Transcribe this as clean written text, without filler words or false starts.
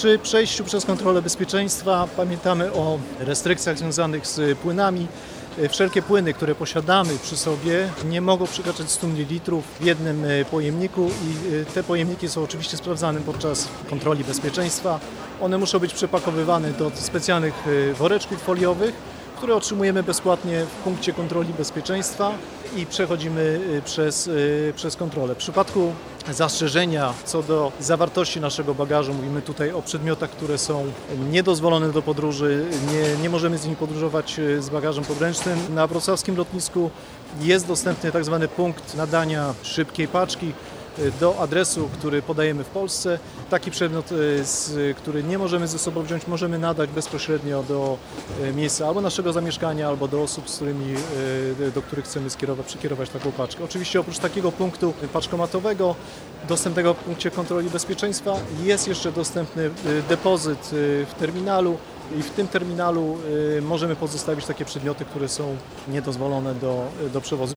Przy przejściu przez kontrolę bezpieczeństwa pamiętamy o restrykcjach związanych z płynami. Wszelkie płyny, które posiadamy przy sobie, nie mogą przekraczać 100 ml w jednym pojemniku i te pojemniki są oczywiście sprawdzane podczas kontroli bezpieczeństwa. One muszą być przepakowywane do specjalnych woreczków foliowych, które otrzymujemy bezpłatnie w punkcie kontroli bezpieczeństwa i przechodzimy przez kontrolę. W przypadku zastrzeżenia co do zawartości naszego bagażu, mówimy tutaj o przedmiotach, które są niedozwolone do podróży, nie możemy z nimi podróżować z bagażem podręcznym. Na wrocławskim lotnisku jest dostępny tak zwany punkt nadania szybkiej paczki do adresu, który podajemy w Polsce. Taki przedmiot, który nie możemy ze sobą wziąć, możemy nadać bezpośrednio do miejsca albo naszego zamieszkania, albo do osób, do których chcemy przekierować taką paczkę. Oczywiście oprócz takiego punktu paczkomatowego, dostępnego w punkcie kontroli bezpieczeństwa, jest jeszcze dostępny depozyt w terminalu i w tym terminalu możemy pozostawić takie przedmioty, które są niedozwolone do przewozu.